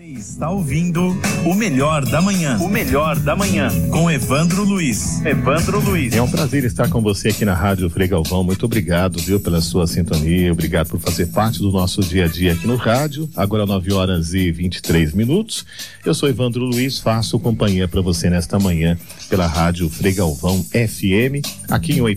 Está ouvindo o Melhor da Manhã. O Melhor da Manhã, com Evandro Luiz. É um prazer estar com você aqui na Rádio Frei Galvão. Muito obrigado, viu, pela sua sintonia. Obrigado por fazer parte do nosso dia a dia aqui no rádio. Agora 9h23. Eu sou Evandro Luiz, faço companhia para você nesta manhã pela Rádio Frei Galvão FM, aqui em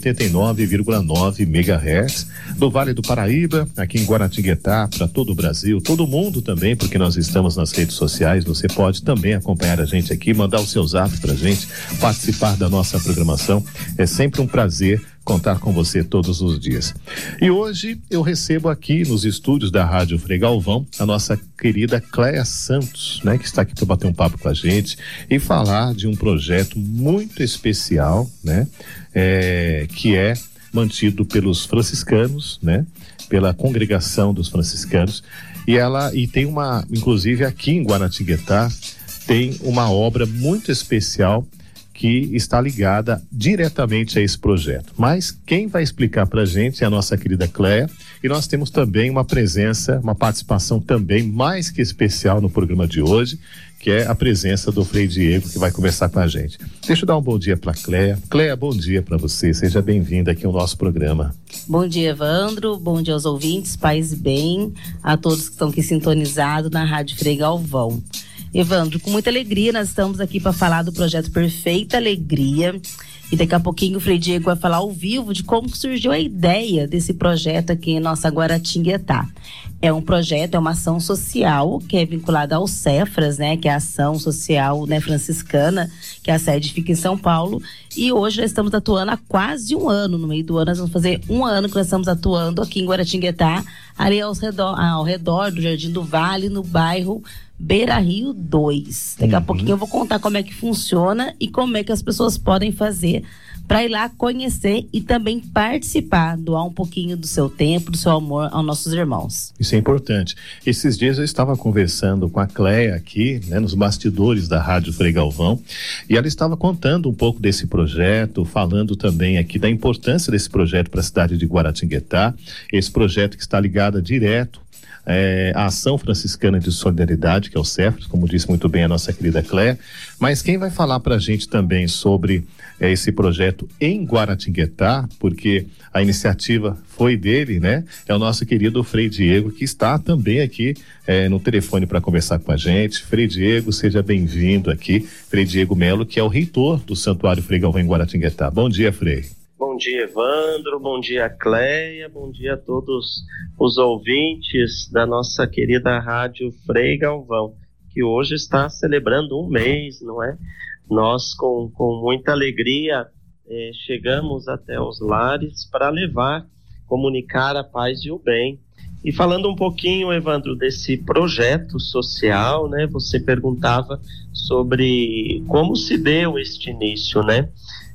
89,9 MHz, do Vale do Paraíba, aqui em Guaratinguetá, para todo o Brasil, todo mundo também, porque nós estamos nas redes sociais. Você pode também acompanhar a gente aqui, mandar o seu zap pra gente, participar da nossa programação. É sempre um prazer contar com você todos os dias. E hoje eu recebo aqui nos estúdios da Rádio Frei Galvão a nossa querida Cléia Santos, né, que está aqui para bater um papo com a gente e falar de um projeto muito especial, né, que é mantido pelos franciscanos, né, pela congregação dos franciscanos. E tem inclusive aqui em Guaratinguetá, tem uma obra muito especial que está ligada diretamente a esse projeto. Mas quem vai explicar pra gente é a nossa querida Cléia, e nós temos também uma presença, uma participação também mais que especial no programa de hoje, que é a presença do Frei Diego, que vai conversar com a gente. Deixa eu dar um bom dia para Cléia. Cléia, bom dia para você, seja bem-vinda aqui ao nosso programa. Bom dia, Evandro, bom dia aos ouvintes, paz e bem, a todos que estão aqui sintonizados na Rádio Frei Galvão. Evandro, com muita alegria nós estamos aqui para falar do projeto Perfeita Alegria, e daqui a pouquinho o Frei Diego vai falar ao vivo de como surgiu a ideia desse projeto aqui em nossa Guaratinguetá. É um projeto, é uma ação social que é vinculada ao Cefras, né, que é a ação social, né, franciscana, que a sede fica em São Paulo, e hoje nós estamos atuando há quase um ano. No meio do ano nós vamos fazer um ano que nós estamos atuando aqui em Guaratinguetá, ali ao redor do Jardim do Vale, no bairro Beira Rio 2. Daqui a pouquinho eu vou contar como é que funciona e como é que as pessoas podem fazer para ir lá conhecer e também participar, doar um pouquinho do seu tempo, do seu amor aos nossos irmãos. Isso é importante. Esses dias eu estava conversando com a Cléia aqui, né, nos bastidores da Rádio Frei Galvão, e ela estava contando um pouco desse projeto, falando também aqui da importância desse projeto para a cidade de Guaratinguetá, esse projeto que está ligado direto a Ação Franciscana de Solidariedade, que é o Cefras, como disse muito bem a nossa querida Cléia. Mas quem vai falar para a gente também sobre esse projeto em Guaratinguetá, porque a iniciativa foi dele, né? É o nosso querido Frei Diego, que está também aqui no telefone para conversar com a gente. Frei Diego, seja bem-vindo aqui. Frei Diego Melo, que é o reitor do Santuário Frei Galvão em Guaratinguetá. Bom dia, Frei. Bom dia, Evandro, bom dia, Cléia, bom dia a todos os ouvintes da nossa querida Rádio Frei Galvão, que hoje está celebrando um mês, não é? Nós, com muita alegria, chegamos até os lares para comunicar a paz e o bem. E falando um pouquinho, Evandro, desse projeto social, né? Você perguntava sobre como se deu este início, né?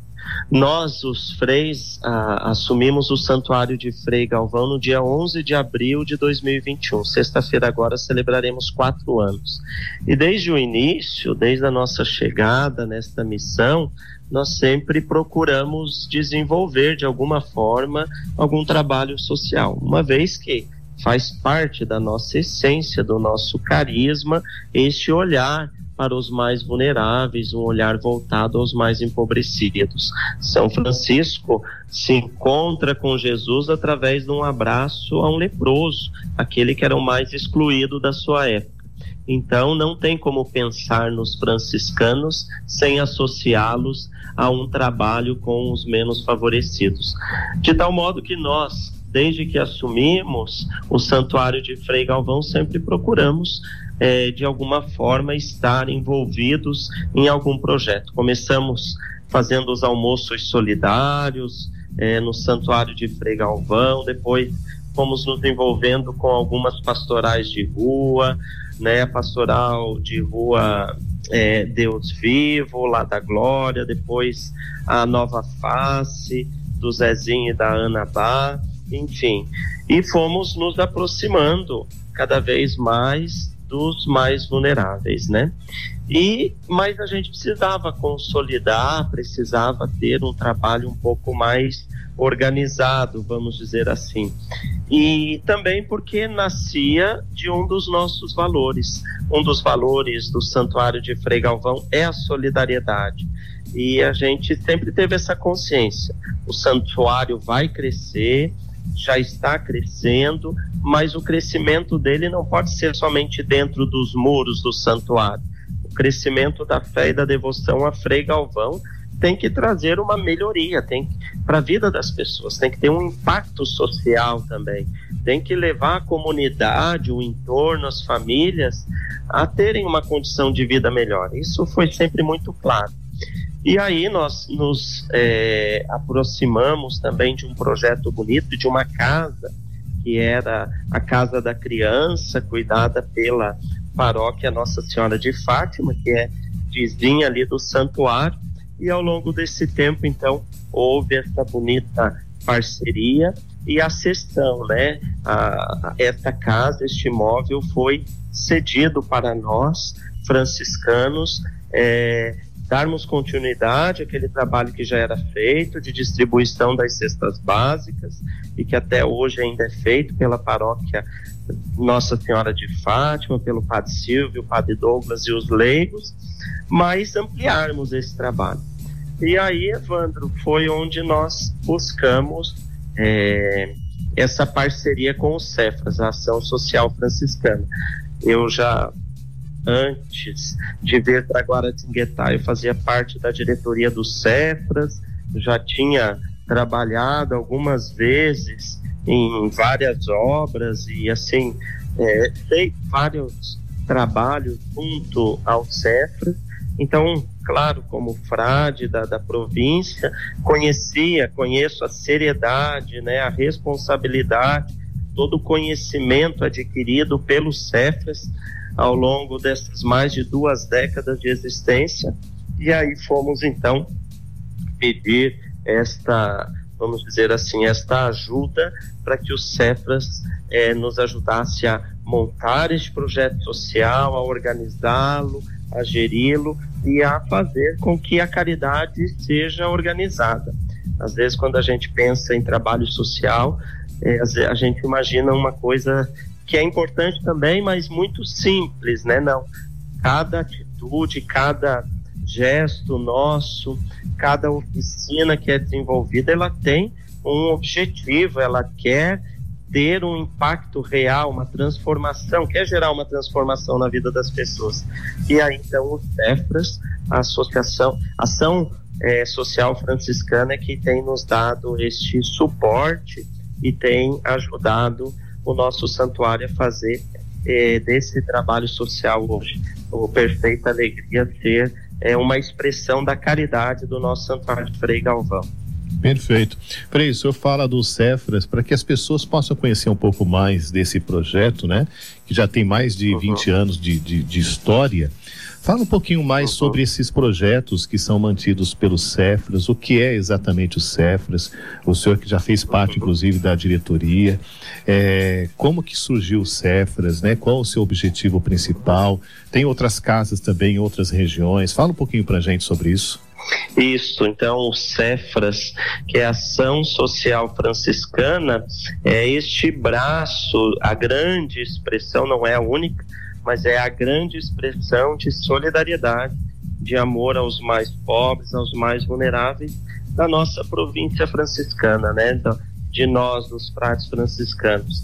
Nós, os freis, assumimos o Santuário de Frei Galvão no dia 11 de abril de 2021. Sexta-feira agora celebraremos 4 anos. E desde o início, desde a nossa chegada nesta missão, nós sempre procuramos desenvolver de alguma forma algum trabalho social, uma vez que faz parte da nossa essência, do nosso carisma, este olhar para os mais vulneráveis, um olhar voltado aos mais empobrecidos. São Francisco se encontra com Jesus através de um abraço a um leproso, aquele que era o mais excluído da sua época. Então, não tem como pensar nos franciscanos sem associá-los a um trabalho com os menos favorecidos. De tal modo que nós, desde que assumimos o Santuário de Frei Galvão, sempre procuramos de alguma forma estar envolvidos em algum projeto. Começamos fazendo os almoços solidários no Santuário de Frei Galvão, depois fomos nos envolvendo com algumas pastorais de rua, né, a pastoral de rua Deus Vivo, lá da Glória, depois a Nova Face, do Zezinho e da Ana Bá, enfim, e fomos nos aproximando cada vez mais dos mais vulneráveis, né? Mas a gente precisava consolidar, precisava ter um trabalho um pouco mais organizado, vamos dizer assim. E também porque nascia de um dos nossos valores. Um dos valores do Santuário de Frei Galvão é a solidariedade. E a gente sempre teve essa consciência. O santuário vai crescer, já está crescendo, mas o crescimento dele não pode ser somente dentro dos muros do santuário. O crescimento da fé e da devoção a Frei Galvão tem que trazer uma melhoria, para a vida das pessoas, tem que ter um impacto social também, tem que levar a comunidade, o entorno, as famílias a terem uma condição de vida melhor. Isso foi sempre muito claro. E aí nós nos aproximamos também de um projeto bonito, de uma casa, que era a Casa da Criança, cuidada pela paróquia Nossa Senhora de Fátima, que é vizinha ali do santuário. E ao longo desse tempo, então, houve essa bonita parceria e a cessão, né? Esta casa, este imóvel foi cedido para nós, franciscanos, darmos continuidade àquele trabalho que já era feito de distribuição das cestas básicas e que até hoje ainda é feito pela paróquia Nossa Senhora de Fátima, pelo Padre Silvio, o Padre Douglas e os leigos, mas ampliarmos esse trabalho. E aí, Evandro, foi onde nós buscamos essa parceria com o Cefras, a Ação Social Franciscana. Eu já, antes de vir para Guaratinguetá, eu fazia parte da diretoria do Cefras, já tinha trabalhado algumas vezes em várias obras e assim, feito vários trabalhos junto ao Cefras. Então, claro, como frade da província, conheço a seriedade, né, a responsabilidade, todo o conhecimento adquirido pelo Cefras ao longo dessas mais de 2 décadas de existência. E aí fomos, então, pedir esta, vamos dizer assim, esta ajuda para que o Cefras nos ajudasse a montar este projeto social, a organizá-lo, a geri-lo e a fazer com que a caridade seja organizada. Às vezes, quando a gente pensa em trabalho social, a gente imagina uma coisa que é importante também, mas muito simples, né? Não. Cada atitude, cada gesto nosso, cada oficina que é desenvolvida, ela tem um objetivo, ela quer ter um impacto real, uma transformação, quer gerar uma transformação na vida das pessoas. E aí, então, o Cefras, a Ação Social Franciscana, que tem nos dado este suporte e tem ajudado o nosso santuário a fazer desse trabalho social hoje, o Perfeita Alegria, ser uma expressão da caridade do nosso santuário de Frei Galvão. Perfeito. Frei, o senhor fala do Cefras para que as pessoas possam conhecer um pouco mais desse projeto, né? Que já tem mais de 20 anos de história. Fala um pouquinho mais sobre esses projetos que são mantidos pelo Cefras, o que é exatamente o Cefras, o senhor que já fez parte, inclusive, da diretoria, como que surgiu o Cefras, né? Qual o seu objetivo principal? Tem outras casas também em outras regiões. Fala um pouquinho para a gente sobre isso. Isso, então o Cefras, que é a Ação Social Franciscana, é este braço, a grande expressão, não é a única, mas é a grande expressão de solidariedade, de amor aos mais pobres, aos mais vulneráveis da nossa província franciscana, né? De nós, dos frades franciscanos.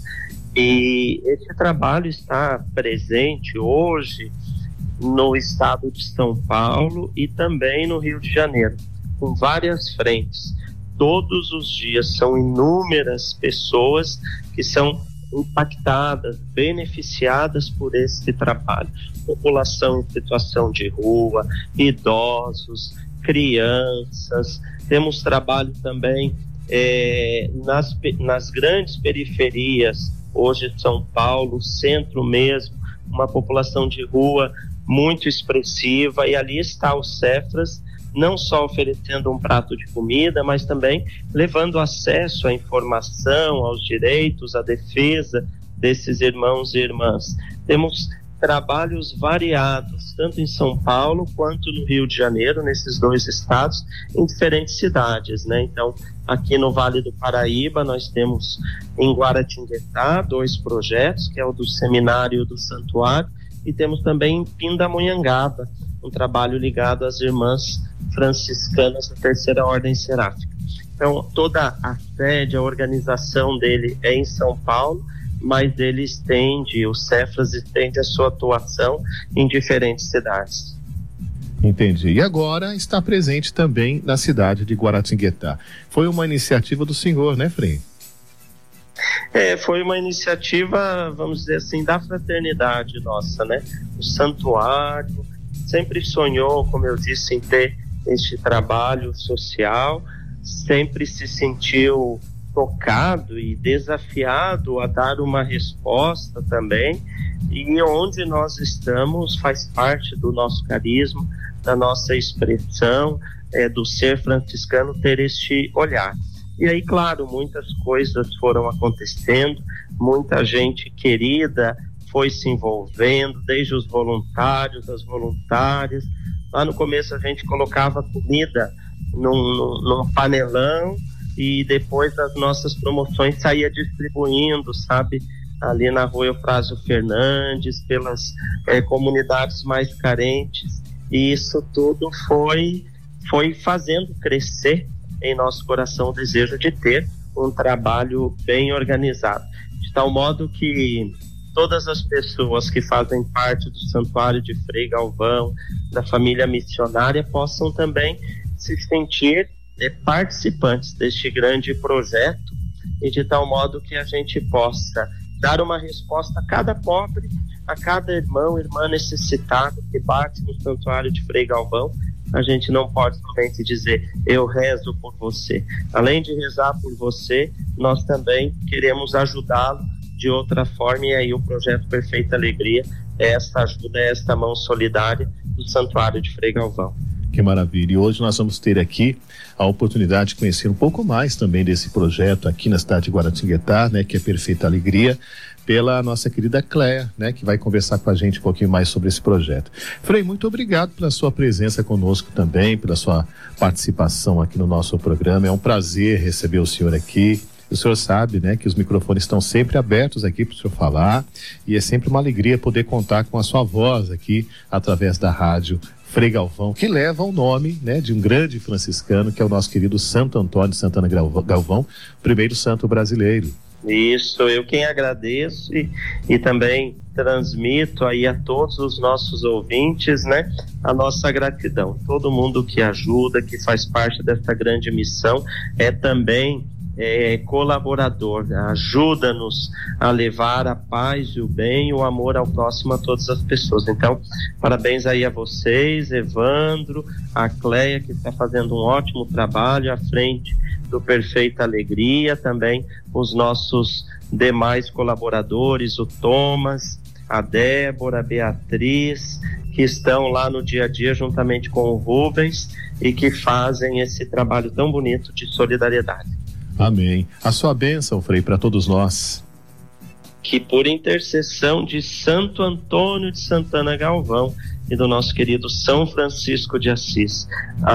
E esse trabalho está presente hoje no estado de São Paulo e também no Rio de Janeiro, com várias frentes. Todos os dias são inúmeras pessoas que são impactadas, beneficiadas por esse trabalho. População em situação de rua, idosos, crianças. Temos trabalho também nas grandes periferias, hoje São Paulo, centro mesmo, uma população de rua muito expressiva, e ali está o Cefras, não só oferecendo um prato de comida, mas também levando acesso à informação, aos direitos, à defesa desses irmãos e irmãs. Temos trabalhos variados, tanto em São Paulo quanto no Rio de Janeiro, nesses 2 estados, em diferentes cidades, né? Então, aqui no Vale do Paraíba, nós temos em Guaratinguetá 2 projetos, que é o do Seminário do Santuário, e temos também em Pindamonhangaba, um trabalho ligado às irmãs franciscanas da Terceira Ordem Seráfica. Então, toda a sede, a organização dele é em São Paulo, mas ele estende, o Cefras estende a sua atuação em diferentes cidades. Entendi. E agora está presente também na cidade de Guaratinguetá. Foi uma iniciativa do senhor, né, Frei? Foi uma iniciativa, vamos dizer assim, da fraternidade nossa, né? O santuário sempre sonhou, como eu disse, em ter este trabalho social, sempre se sentiu tocado e desafiado a dar uma resposta também, e onde nós estamos faz parte do nosso carisma, da nossa expressão, do ser franciscano ter este olhar. E aí, claro, muitas coisas foram acontecendo, muita gente querida foi se envolvendo, desde os voluntários, as voluntárias. Lá no começo a gente colocava comida num panelão, e depois das nossas promoções saía distribuindo, sabe, ali na rua Eufrásio Fernandes, pelas comunidades mais carentes, e isso tudo foi fazendo crescer em nosso coração o desejo de ter um trabalho bem organizado, de tal modo que todas as pessoas que fazem parte do Santuário de Frei Galvão, da família missionária, possam também se sentir participantes deste grande projeto, e de tal modo que a gente possa dar uma resposta a cada pobre, a cada irmão, irmã necessitado que bate no Santuário de Frei Galvão. A gente não pode somente dizer, eu rezo por você. Além de rezar por você, nós também queremos ajudá-lo de outra forma, e aí o projeto Perfeita Alegria é esta ajuda, é esta mão solidária do Santuário de Frei Galvão. Que maravilha. E hoje nós vamos ter aqui a oportunidade de conhecer um pouco mais também desse projeto aqui na cidade de Guaratinguetá, né, que é Perfeita Alegria, pela nossa querida Cléia, né, que vai conversar com a gente um pouquinho mais sobre esse projeto. Frei, muito obrigado pela sua presença conosco também, pela sua participação aqui no nosso programa. É um prazer receber o senhor aqui. O senhor sabe, né, que os microfones estão sempre abertos aqui para o senhor falar, e é sempre uma alegria poder contar com a sua voz aqui através da rádio Frei Galvão, que leva o nome, né, de um grande franciscano, que é o nosso querido Santo Antônio de Santana Galvão, primeiro santo brasileiro. Isso, eu quem agradeço e também transmito aí a todos os nossos ouvintes, né, a nossa gratidão. Todo mundo que ajuda, que faz parte dessa grande missão, é também colaborador, ajuda-nos a levar a paz e o bem e o amor ao próximo, a todas as pessoas. Então, parabéns aí a vocês, Evandro, a Cléia, que está fazendo um ótimo trabalho à frente do Perfeita Alegria, também os nossos demais colaboradores, o Thomas, a Débora, a Beatriz, que estão lá no dia a dia juntamente com o Rubens e que fazem esse trabalho tão bonito de solidariedade. Amém. A sua bênção, Frei, para todos nós. Que por intercessão de Santo Antônio de Santana Galvão e do nosso querido São Francisco de Assis,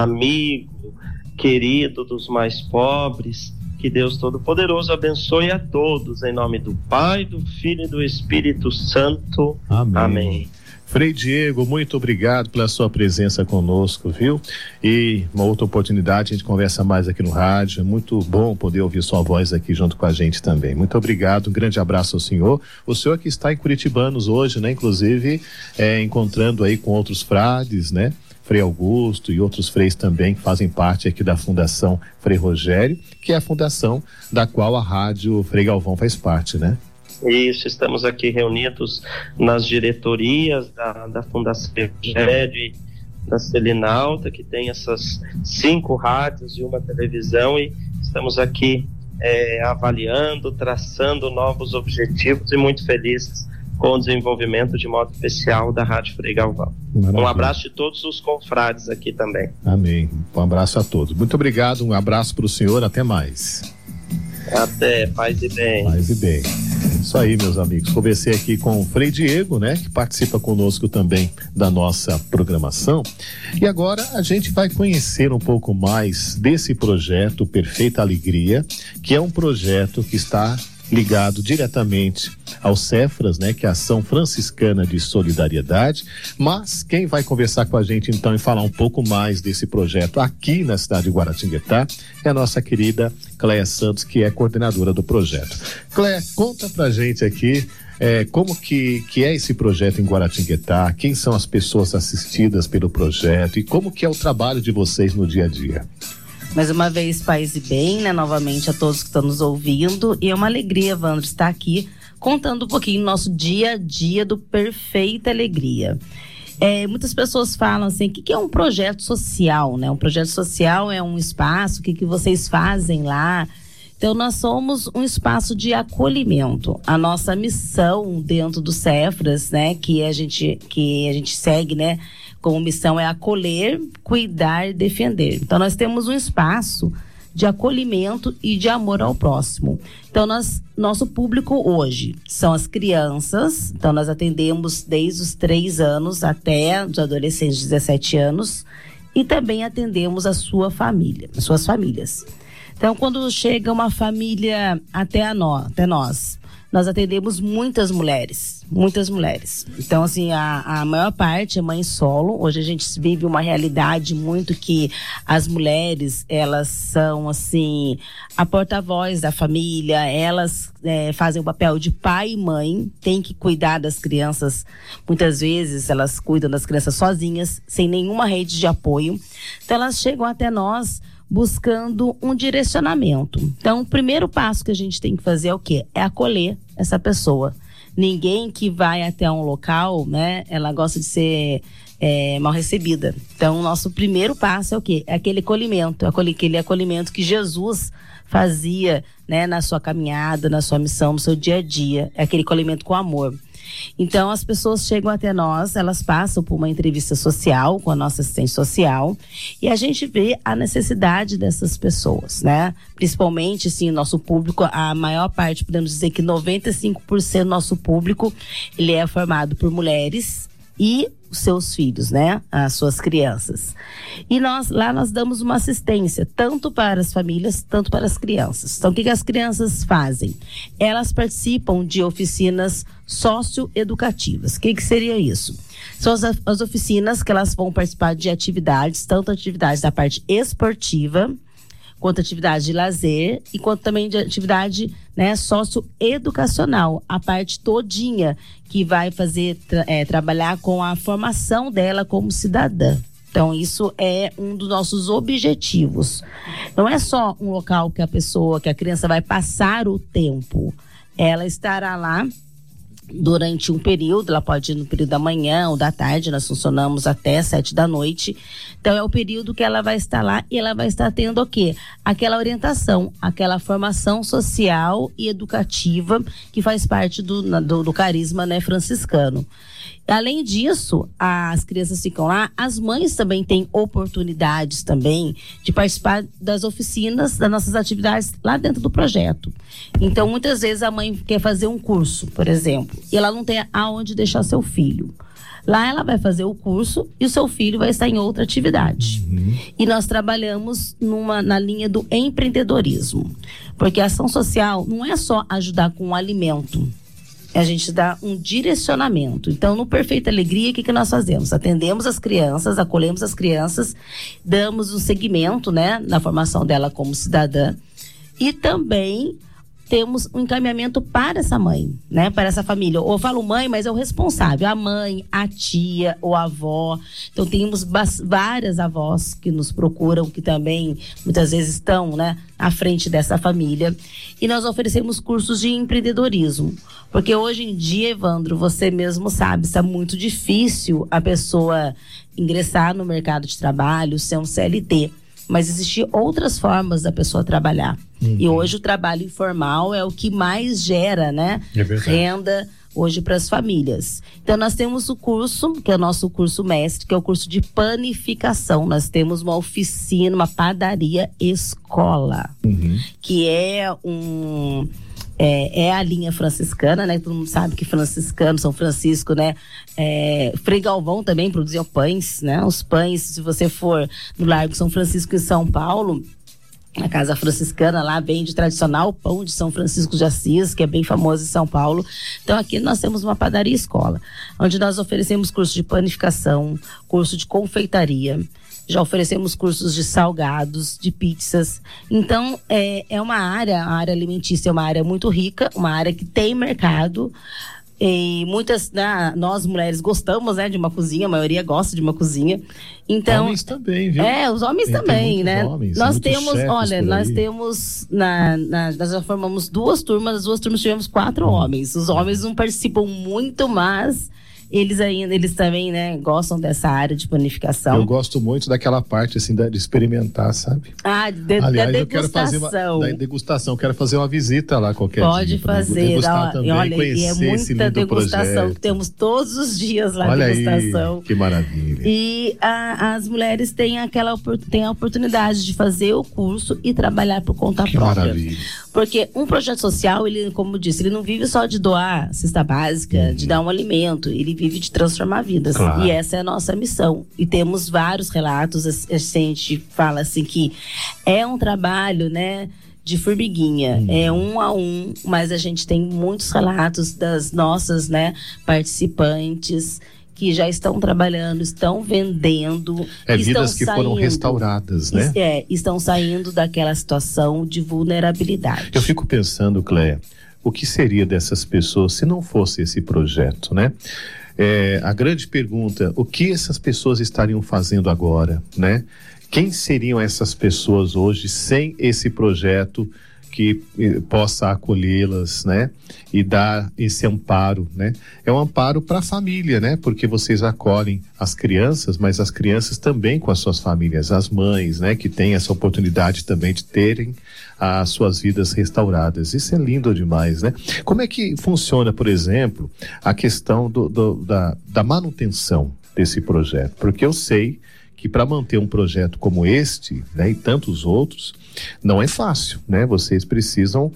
amigo, querido dos mais pobres, que Deus Todo-Poderoso abençoe a todos, em nome do Pai, do Filho e do Espírito Santo. Amém. Amém. Frei Diego, muito obrigado pela sua presença conosco, viu? E uma outra oportunidade, a gente conversa mais aqui no rádio. É muito bom poder ouvir sua voz aqui junto com a gente também. Muito obrigado, um grande abraço ao senhor. O senhor que está em Curitibanos hoje, né? Inclusive, encontrando aí com outros frades, né? Frei Augusto e outros freis também que fazem parte aqui da Fundação Frei Rogério, que é a fundação da qual a rádio Frei Galvão faz parte, né? Isso, estamos aqui reunidos nas diretorias da Fundação Rogério e da Selinalta, que tem essas 5 rádios e uma televisão, e estamos aqui avaliando, traçando novos objetivos e muito felizes com o desenvolvimento de modo especial da Rádio Frei Galvão. Maravilha. Um abraço de todos os confrades aqui também. Amém. Um abraço a todos. Muito obrigado, um abraço para o senhor, até mais. Até, paz e bem. Paz e bem. Isso aí, meus amigos. Conversei aqui com o Frei Diego, né, que participa conosco também da nossa programação. E agora a gente vai conhecer um pouco mais desse projeto Perfeita Alegria, que é um projeto que está ligado diretamente ao Cefras, né, que é a Ação Franciscana de Solidariedade. Mas quem vai conversar com a gente então e falar um pouco mais desse projeto aqui na cidade de Guaratinguetá é a nossa querida Cléia Santos, que é coordenadora do projeto. Cléia, conta pra gente aqui como que é esse projeto em Guaratinguetá, quem são as pessoas assistidas pelo projeto e como que é o trabalho de vocês no dia a dia. Mais uma vez, paz e bem, né? Novamente a todos que estão nos ouvindo. E é uma alegria, Evandro, estar aqui contando um pouquinho do nosso dia a dia do Perfeita Alegria. Muitas pessoas falam assim, o que é um projeto social, né? Um projeto social é um espaço, o que vocês fazem lá? Então, nós somos um espaço de acolhimento. A nossa missão dentro do Cefras, né? Que a gente segue, né? Como missão é acolher, cuidar e defender. Então, nós temos um espaço de acolhimento e de amor ao próximo. Então, nosso público hoje são as crianças. Então, nós atendemos desde os 3 anos até os adolescentes de 17 anos. E também atendemos a sua família, as suas famílias. Então, quando chega uma família até nós atendemos muitas mulheres. Então, assim, a maior parte é mãe solo. Hoje a gente vive uma realidade muito que as mulheres, elas são, assim, a porta-voz da família, elas fazem o papel de pai e mãe, tem que cuidar das crianças. Muitas vezes elas cuidam das crianças sozinhas, sem nenhuma rede de apoio. Então, elas chegam até nós buscando um direcionamento. Então, o primeiro passo que a gente tem que fazer é o quê? É acolher essa pessoa. Ninguém que vai até um local, né, ela gosta de ser mal recebida. Então, o nosso primeiro passo é o quê? É aquele acolhimento, aquele acolhimento que Jesus fazia, né, na sua caminhada, na sua missão, no seu dia a dia. É aquele acolhimento com amor. Então, as pessoas chegam até nós, elas passam por uma entrevista social com a nossa assistente social e a gente vê a necessidade dessas pessoas, né? Principalmente, sim, nosso público, a maior parte, podemos dizer que 95% do nosso público, ele é formado por mulheres e os seus filhos, né? As suas crianças. E nós damos uma assistência, tanto para as famílias, tanto para as crianças. Então, o que as crianças fazem? Elas participam de oficinas socioeducativas. O que seria isso? São as oficinas que elas vão participar de atividades, tanto atividades da parte esportiva, quanto atividade de lazer e quanto também de atividade, né, socioeducacional, a parte todinha que vai fazer trabalhar com a formação dela como cidadã. Então, isso é um dos nossos objetivos. Não é só um local que a criança vai passar o tempo. Ela estará lá durante um período, ela pode ir no período da manhã ou da tarde, nós funcionamos até 7 da noite. Então, é o período que ela vai estar lá e ela vai estar tendo o quê? Aquela orientação, aquela formação social e educativa que faz parte do carisma, né, franciscano. Além disso, as crianças ficam lá, as mães também têm oportunidades também de participar das oficinas, das nossas atividades lá dentro do projeto. Então, muitas vezes a mãe quer fazer um curso, por exemplo, e ela não tem aonde deixar seu filho. Lá ela vai fazer o curso e o seu filho vai estar em outra atividade. E nós trabalhamos na linha do empreendedorismo, porque a ação social não é só ajudar com o alimento. A gente dá um direcionamento. Então, no Perfeita Alegria, o que nós fazemos? Atendemos as crianças, acolhemos as crianças, damos um segmento, né, na formação dela como cidadã e também temos um encaminhamento para essa mãe, né, para essa família. Ou eu falo mãe, mas é o responsável, a mãe, a tia ou a avó. Então, temos várias avós que nos procuram, que também muitas vezes estão, né, à frente dessa família. E nós oferecemos cursos de empreendedorismo. Porque hoje em dia, Evandro, você mesmo sabe, está muito difícil a pessoa ingressar no mercado de trabalho, ser um CLT. Mas existem outras formas da pessoa trabalhar. E hoje o trabalho informal é o que mais gera, né, renda hoje para as famílias. Então nós temos o curso, que é o nosso curso mestre, que é o curso de panificação. Nós temos uma oficina, uma padaria escola, que é é a linha franciscana, né? Todo mundo sabe que franciscano, São Francisco, né? Frei Galvão também produzia pães, né? Os pães, se você for no Largo São Francisco em São Paulo, na Casa Franciscana, lá vende tradicional pão de São Francisco de Assis, que é bem famoso em São Paulo. Então aqui nós temos uma padaria escola, onde nós oferecemos curso de panificação, curso de confeitaria, já oferecemos cursos de salgados, de pizzas. Então a área alimentícia é uma área muito rica, uma área que tem mercado. E muitas, nós mulheres gostamos, né, de uma cozinha, a maioria gosta de uma cozinha. Então, homens também, viu? Os homens também, né? Homens, nós temos, nós já formamos 2 turmas, as 2 turmas tivemos 4 homens. Os homens não participam muito, mas eles também, né, gostam dessa área de panificação. Eu gosto muito daquela parte, assim, de experimentar, sabe? Aliás, eu quero fazer da degustação, quero fazer uma visita lá qualquer dia. Pode fazer, conhecer é muita degustação projeto. Que temos todos os dias lá, olha degustação. Aí, que maravilha. E as mulheres têm a oportunidade de fazer o curso e trabalhar por conta própria. Maravilha. Porque um projeto social, ele, como eu disse, ele não vive só de doar cesta básica, de dar um alimento, ele vive de transformar vidas. Claro. E essa é a nossa missão. E temos vários relatos, a gente fala assim que é um trabalho, né, de formiguinha, é 1 a 1, mas a gente tem muitos relatos das nossas, né, participantes que já estão trabalhando, estão vendendo, vidas que foram restauradas, né? Estão saindo daquela situação de vulnerabilidade. Eu fico pensando, Cléia, o que seria dessas pessoas se não fosse esse projeto, né? A grande pergunta, o que essas pessoas estariam fazendo agora, né? Quem seriam essas pessoas hoje sem esse projeto que possa acolhê-las, né? E dar esse amparo, né? É um amparo para a família, né? Porque vocês acolhem as crianças, mas as crianças também com as suas famílias, as mães, né? Que têm essa oportunidade também de terem as suas vidas restauradas. Isso é lindo demais, né? Como é que funciona, por exemplo, a questão da manutenção desse projeto? Porque eu sei que para manter um projeto como este, né, e tantos outros, não é fácil, né? Vocês precisam,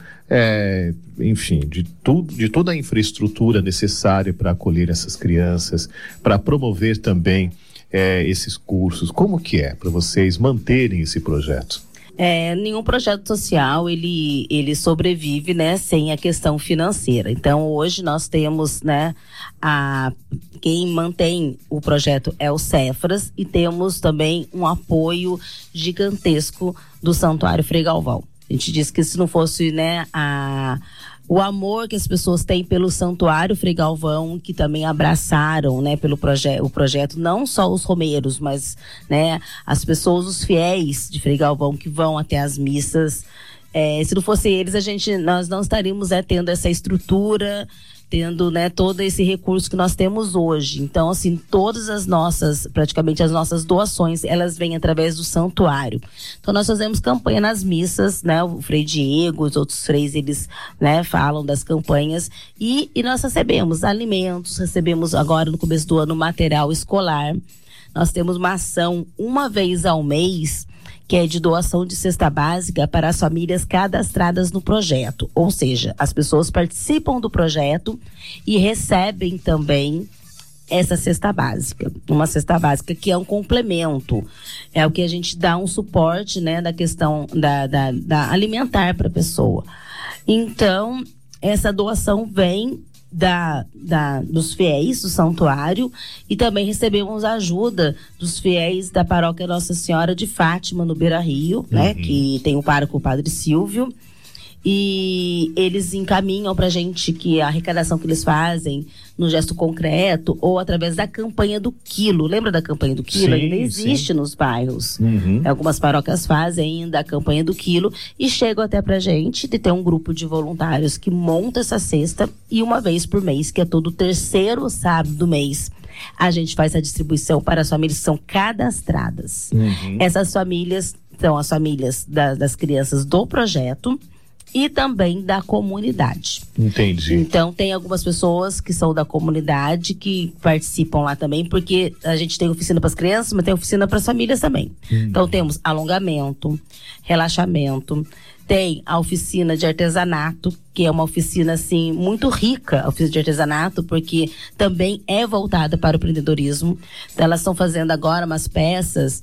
enfim, de toda a infraestrutura necessária para acolher essas crianças, para promover também esses cursos. Como que é para vocês manterem esse projeto? Nenhum projeto social ele sobrevive, né, sem a questão financeira. Então hoje nós temos, né, quem mantém o projeto é o Cefras, e temos também um apoio gigantesco do Santuário Frei Galvão. A gente diz que se não fosse, né, o amor que as pessoas têm pelo Santuário Frei Galvão, que também abraçaram, né, o projeto, não só os romeiros, mas, né, as pessoas, os fiéis de Frei Galvão que vão até as missas. Se não fosse eles, nós não estaríamos tendo essa estrutura, tendo, né, todo esse recurso que nós temos hoje. Então, assim, praticamente as nossas doações, elas vêm através do santuário. Então, nós fazemos campanha nas missas, né, o Frei Diego, os outros freis, eles, né, falam das campanhas, e nós recebemos alimentos, recebemos agora no começo do ano material escolar. Nós temos uma ação 1 vez ao mês, que é de doação de cesta básica para as famílias cadastradas no projeto. Ou seja, as pessoas participam do projeto e recebem também essa cesta básica. Uma cesta básica que é um complemento. É o que a gente dá um suporte, né, da questão da alimentar para a pessoa. Então, essa doação vem dos fiéis do santuário, e também recebemos a ajuda dos fiéis da paróquia Nossa Senhora de Fátima, no Beira Rio, né, que tem o pároco, o Padre Silvio, e eles encaminham pra gente que a arrecadação que eles fazem no gesto concreto ou através da campanha do quilo. Lembra da campanha do quilo? Sim, ainda existe nos bairros. Uhum. Algumas paróquias fazem ainda a campanha do quilo e chegam até pra gente, de ter um grupo de voluntários que monta essa cesta, e 1 vez por mês, que é todo 3º sábado do mês, a gente faz a distribuição para as famílias que são cadastradas. Uhum. Essas famílias são as famílias das crianças do projeto e também da comunidade. Entendi. Então, tem algumas pessoas que são da comunidade que participam lá também, porque a gente tem oficina para as crianças, mas tem oficina para as famílias também. Então, temos alongamento, relaxamento, tem a oficina de artesanato, que é uma oficina, assim, muito rica, a oficina de artesanato, porque também é voltada para o empreendedorismo. Então, elas estão fazendo agora umas peças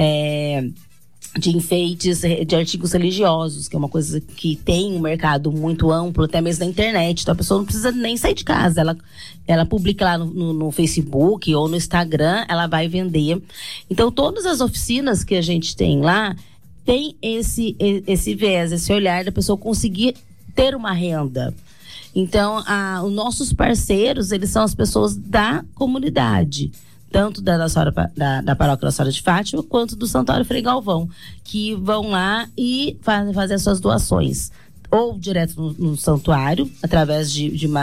de enfeites de artigos religiosos, que é uma coisa que tem um mercado muito amplo, até mesmo na internet. Então, a pessoa não precisa nem sair de casa. Ela publica lá no Facebook ou no Instagram, ela vai vender. Então, todas as oficinas que a gente tem lá, tem esse viés, esse olhar da pessoa conseguir ter uma renda. Então, os nossos parceiros, eles são as pessoas da comunidade, tanto da Paróquia Nossa Senhora de Fátima, quanto do Santuário Frei Galvão, que vão lá e fazem as suas doações. Ou direto no santuário, através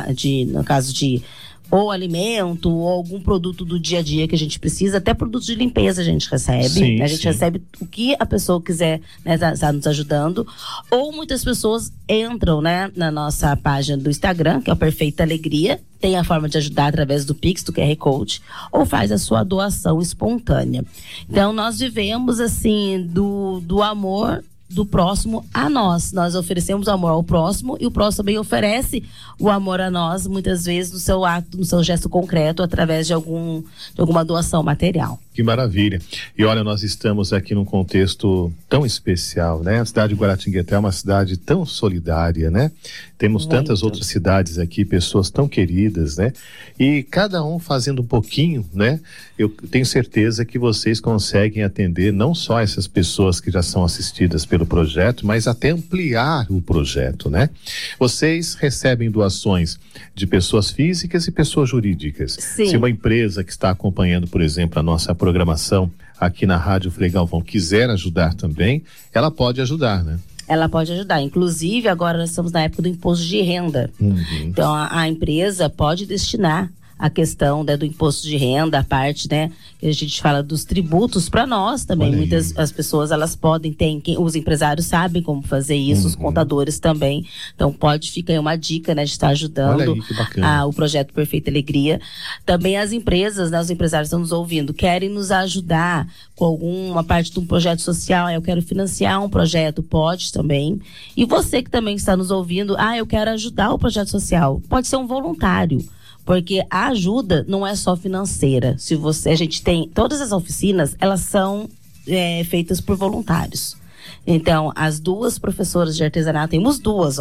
no caso de ou alimento, ou algum produto do dia a dia que a gente precisa, até produtos de limpeza a gente recebe. Sim, a gente recebe o que a pessoa quiser, né, tá nos ajudando. Ou muitas pessoas entram, né, na nossa página do Instagram, que é o Perfeita Alegria, tem a forma de ajudar através do Pix, do QR Code, ou faz a sua doação espontânea. Então, nós vivemos, assim, do amor do próximo a nós. Nós oferecemos o amor ao próximo e o próximo também oferece o amor a nós, muitas vezes no seu ato, no seu gesto concreto, através de alguma doação material. Que maravilha. E olha, nós estamos aqui num contexto tão especial, né? A cidade de Guaratinguetá é uma cidade tão solidária, né? Temos tantas outras cidades aqui, pessoas tão queridas, né? E cada um fazendo um pouquinho, né? Eu tenho certeza que vocês conseguem atender não só essas pessoas que já são assistidas pelo projeto, mas até ampliar o projeto, né? Vocês recebem doações de pessoas físicas e pessoas jurídicas. Sim. Se uma empresa que está acompanhando, por exemplo, a nossa programação aqui na Rádio Frei Galvão quiser ajudar também, ela pode ajudar, né? Ela pode ajudar. Inclusive, agora nós estamos na época do imposto de renda. Então, a empresa pode destinar a questão, né, do imposto de renda, a parte, né, que a gente fala dos tributos para nós também. Muitas as pessoas, elas podem os empresários sabem como fazer isso, os contadores também. Então fica aí uma dica, né, de estar ajudando o projeto Perfeita Alegria. Também as empresas, né, os empresários estão nos ouvindo, querem nos ajudar com alguma parte de um projeto social. Eu quero financiar um projeto, pode também. E você que também está nos ouvindo, eu quero ajudar o projeto social, pode ser um voluntário. Porque a ajuda não é só financeira. A gente tem todas as oficinas, elas são feitas por voluntários. Então, as duas professoras de artesanato, temos duas,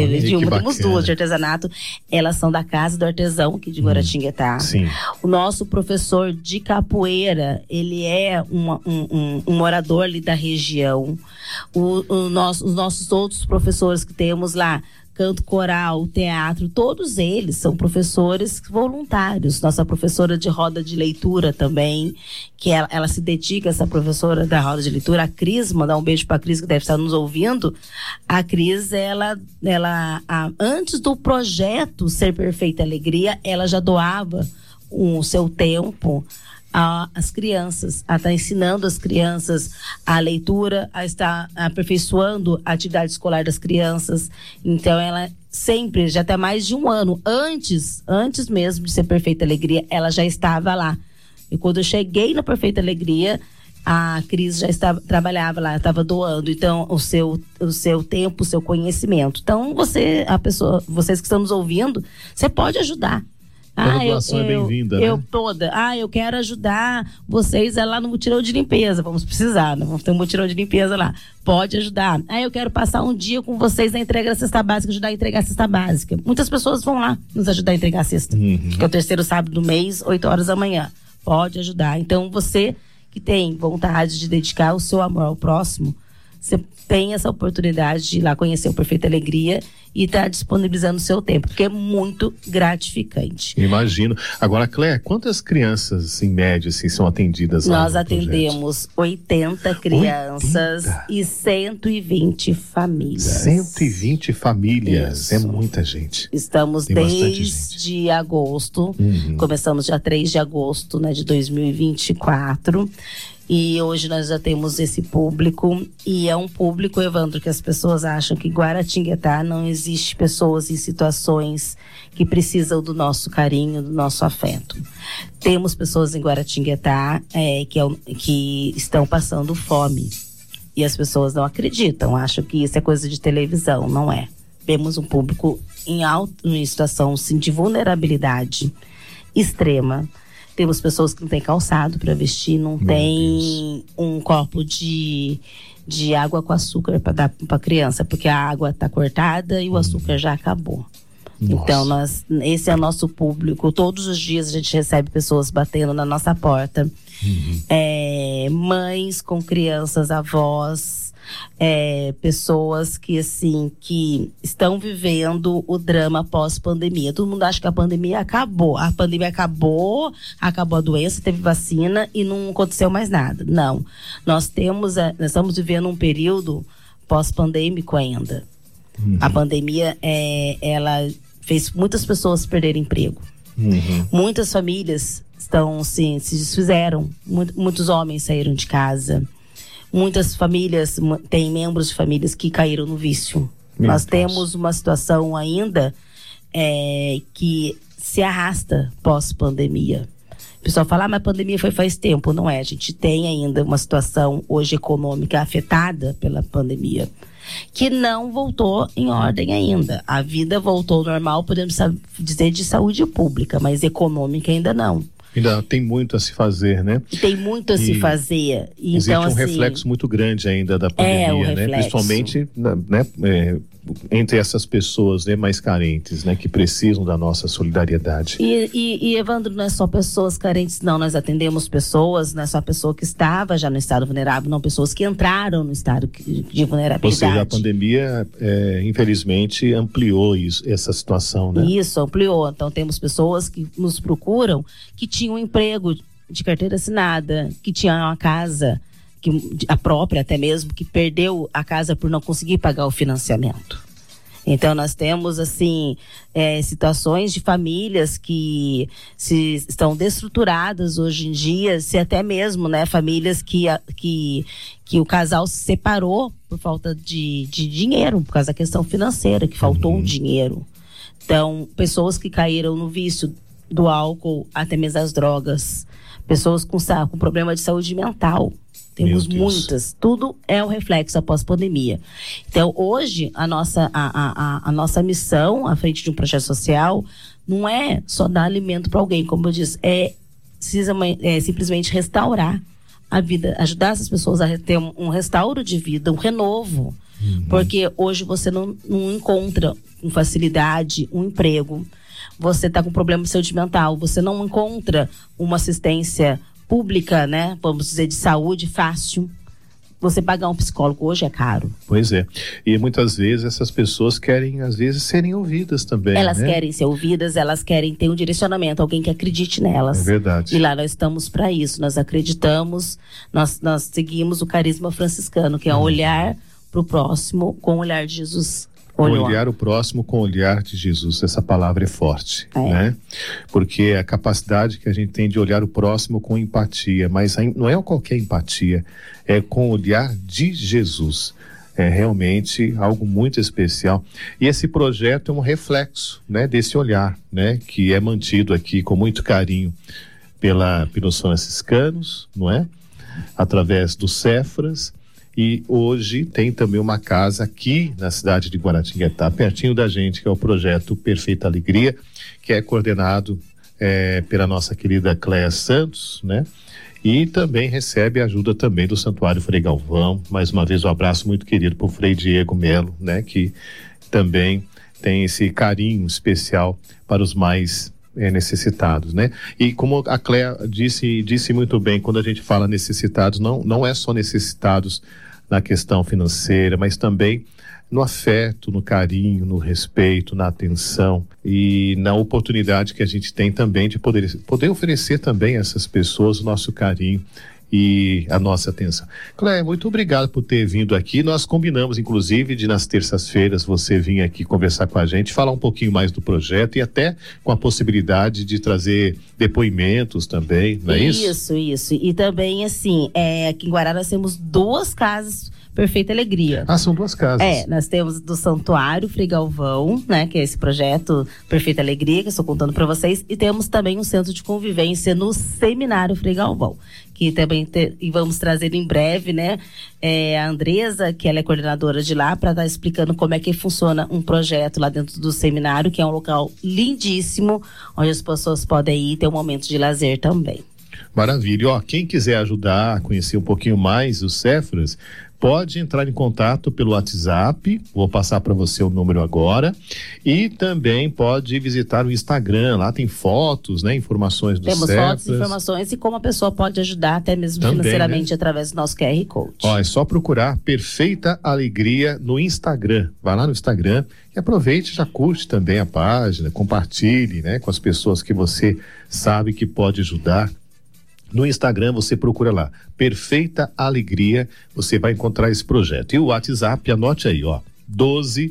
temos duas de artesanato, elas são da Casa do Artesão, aqui de Guaratinguetá. O nosso professor de capoeira, ele é um morador ali da região. Os nossos outros professores que temos lá, canto coral, teatro, todos eles são professores voluntários. Nossa professora de roda de leitura também, que ela se dedica, essa professora da roda de leitura, a Cris, mandar um beijo pra Cris que deve estar nos ouvindo. A Cris, antes do projeto Ser Perfeita Alegria, ela já doava o seu tempo às crianças, a estar ensinando as crianças a leitura, a estar aperfeiçoando a atividade escolar das crianças. Então ela sempre, já até mais de um ano, antes mesmo de Ser Perfeita Alegria, ela já estava lá. E quando eu cheguei na Perfeita Alegria, a Cris já trabalhava lá, estava doando, então, o seu tempo, o seu conhecimento. Então, vocês que estão nos ouvindo, você pode ajudar. Toda doação é bem-vinda, né? Eu quero ajudar vocês lá no mutirão de limpeza. Vamos precisar, né? Vamos ter um mutirão de limpeza lá. Pode ajudar. Eu quero passar um dia com vocês na entrega da cesta básica, ajudar a entregar a cesta básica. Muitas pessoas vão lá nos ajudar a entregar a cesta. Que é o terceiro sábado do mês, 8 horas da manhã. Pode ajudar. Então, você que tem vontade de dedicar o seu amor ao próximo, você tem essa oportunidade de ir lá conhecer o Perfeita Alegria e estar disponibilizando o seu tempo, porque é muito gratificante. Imagino. Agora, Cléia, quantas crianças, em média, assim, são atendidas lá? Nós atendemos 80 crianças e 120 famílias. 120 famílias, isso. É muita gente. Estamos desde agosto, começamos dia 3 de agosto, né, de 2024. E hoje nós já temos esse público, e é um público, Evandro, que as pessoas acham que Guaratinguetá não existe pessoas em situações que precisam do nosso carinho, do nosso afeto. Temos pessoas em Guaratinguetá que estão passando fome. E as pessoas não acreditam, acham que isso é coisa de televisão, não é. Temos um público em situação sim, de vulnerabilidade extrema. Temos pessoas que não têm calçado para vestir, não tem um copo de água com açúcar para dar para a criança, porque a água está cortada e o açúcar já acabou. Nossa. Então, esse é o nosso público. Todos os dias a gente recebe pessoas batendo na nossa porta. Mães com crianças, avós, pessoas que assim, que estão vivendo o drama pós-pandemia. Todo mundo acha que a pandemia acabou. A pandemia acabou a doença, teve vacina e não aconteceu mais nada. Não. Nós estamos vivendo um período pós-pandêmico ainda. A pandemia, ela fez muitas pessoas perderem emprego. Muitas famílias se desfizeram. Muitos homens saíram de casa. Muitas famílias têm membros de famílias que caíram no vício. Nós temos uma situação ainda que se arrasta pós-pandemia. O pessoal fala, mas a pandemia foi faz tempo. Não é, a gente tem ainda uma situação hoje econômica afetada pela pandemia, que não voltou em ordem ainda. A vida voltou ao normal, podemos dizer, de saúde pública, mas econômica ainda não. Ainda tem muito a se fazer, né? Tem muito a se fazer. Existe um reflexo muito grande ainda da pandemia, né? Principalmente, né, entre essas pessoas, né, mais carentes, né, que precisam da nossa solidariedade. E Evandro, não é só pessoas carentes, não. Nós atendemos pessoas, não é só pessoa que estava já no estado vulnerável, não, pessoas que entraram no estado de vulnerabilidade. Ou seja, a pandemia, infelizmente, ampliou essa situação, né? Isso, ampliou. Então, temos pessoas que nos procuram que tinham um emprego de carteira assinada, que tinham uma casa, a própria até mesmo, que perdeu a casa por não conseguir pagar o financiamento. Então nós temos assim situações de famílias que estão destruturadas hoje em dia, se até mesmo, né, famílias que o casal se separou por falta de dinheiro, por causa da questão financeira, que faltou um dinheiro. Então, pessoas que caíram no vício do álcool, até mesmo as drogas, pessoas com problema de saúde mental. Temos muitas. Tudo é um reflexo após pandemia. Então, hoje, a nossa missão à frente de um projeto social não é só dar alimento para alguém, como eu disse, simplesmente restaurar a vida, ajudar essas pessoas a ter um restauro de vida, um renovo. Porque hoje você não encontra com facilidade um emprego, você está com problema de saúde mental, você não encontra uma assistência pública, né, vamos dizer, de saúde fácil. Você pagar um psicólogo hoje é caro. Pois é. E muitas vezes essas pessoas querem, às vezes, serem ouvidas também. Elas querem ser ouvidas, elas querem ter um direcionamento, alguém que acredite nelas. É verdade. E lá nós estamos para isso. Nós acreditamos, nós seguimos o carisma franciscano, que é olhar para o próximo com o olhar de Jesus. Olhar o próximo com o olhar de Jesus. Essa palavra é forte, né? Porque a capacidade que a gente tem de olhar o próximo com empatia, mas não é qualquer empatia, é com o olhar de Jesus. É realmente algo muito especial. E esse projeto é um reflexo, né, desse olhar, né, que é mantido aqui com muito carinho pelos franciscanos, não é? Através dos Cefras. E hoje tem também uma casa aqui na cidade de Guaratinguetá, pertinho da gente, que é o projeto Perfeita Alegria, que é coordenado pela nossa querida Cléia Santos, né? E também recebe a ajuda também do Santuário Frei Galvão. Mais uma vez um abraço muito querido para o Frei Diego Melo, né? Que também tem esse carinho especial para os mais necessitados, né? E como a Cléia disse muito bem, quando a gente fala necessitados, não é só necessitados na questão financeira, mas também no afeto, no carinho, no respeito, na atenção e na oportunidade que a gente tem também de poder oferecer também a essas pessoas o nosso carinho e a nossa atenção. Cléia, muito obrigado por ter vindo aqui. Nós combinamos, inclusive, de nas terças-feiras você vir aqui conversar com a gente, falar um pouquinho mais do projeto e até com a possibilidade de trazer depoimentos também, não é isso? Isso. E também, assim, aqui em Guará nós temos 2 casas Perfeita Alegria. São duas casas. Nós temos do Santuário Frei Galvão, né, que é esse projeto Perfeita Alegria, que eu estou contando para vocês, e temos também um centro de convivência no Seminário Frei Galvão, que também e vamos trazer em breve, né, a Andresa, que ela é coordenadora de lá, para estar explicando como é que funciona um projeto lá dentro do seminário, que é um local lindíssimo, onde as pessoas podem ir ter um momento de lazer também. Maravilha. Quem quiser ajudar a conhecer um pouquinho mais os Cefras, pode entrar em contato pelo WhatsApp, vou passar para você o número agora, e também pode visitar o Instagram, lá tem fotos, né, informações do Cefras. Temos fotos, informações e como a pessoa pode ajudar até mesmo também, financeiramente, né? Através do nosso QR Code. É só procurar Perfeita Alegria no Instagram, vai lá no Instagram e aproveite, já curte também a página, compartilhe, né, com as pessoas que você sabe que pode ajudar. No Instagram você procura lá, Perfeita Alegria, você vai encontrar esse projeto. E o WhatsApp, anote aí, 12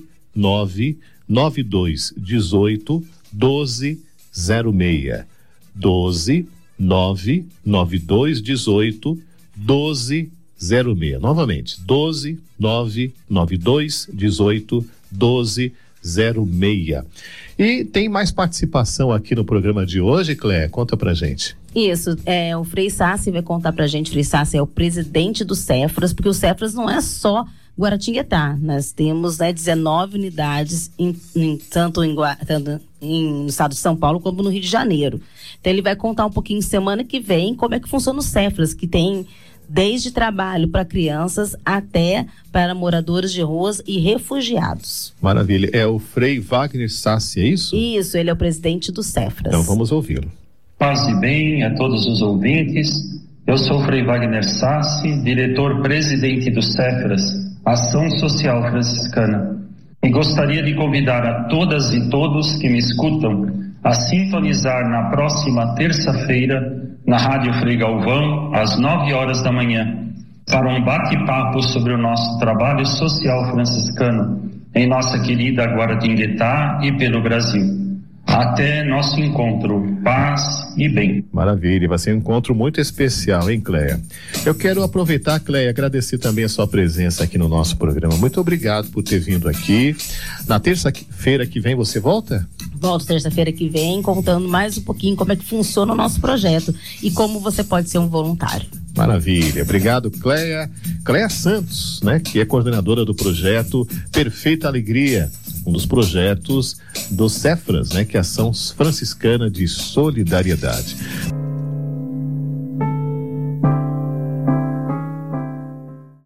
992 18 12 06. 12 992 18 12 06. Novamente, 12 992 18 12 06. E tem mais participação aqui no programa de hoje, Cléia? Conta pra gente. Isso, o Frei Sassi vai contar pra gente. Frei Sassi é o presidente do Cefras, porque o Cefras não é só Guaratinguetá. Nós temos 19 unidades, tanto no estado de São Paulo como no Rio de Janeiro. Então ele vai contar um pouquinho semana que vem como é que funciona o Cefras, que tem desde trabalho para crianças até para moradores de ruas e refugiados. Maravilha. É o Frei Wagner Sassi, é isso? Isso, ele é o presidente do Cefras. Então vamos ouvi-lo. Paz e bem a todos os ouvintes. Eu sou o Frei Wagner Sassi, diretor-presidente do Cefras, Ação Social Franciscana. E gostaria de convidar a todas e todos que me escutam a sintonizar na próxima terça-feira na Rádio Frei Galvão, às 9 horas da manhã, para um bate-papo sobre o nosso trabalho social franciscano em nossa querida Guaratinguetá e pelo Brasil. Até nosso encontro. Paz e bem. Maravilha, vai ser um encontro muito especial, hein, Cléia? Eu quero aproveitar, Cléia, agradecer também a sua presença aqui no nosso programa. Muito obrigado por ter vindo aqui. Na terça-feira que vem você volta? Volto terça-feira que vem, contando mais um pouquinho como é que funciona o nosso projeto e como você pode ser um voluntário. Maravilha, obrigado, Cléia. Cléia Santos, né, que é coordenadora do projeto Perfeita Alegria, um dos projetos do Cefras, né, que é a Ação Franciscana de Solidariedade.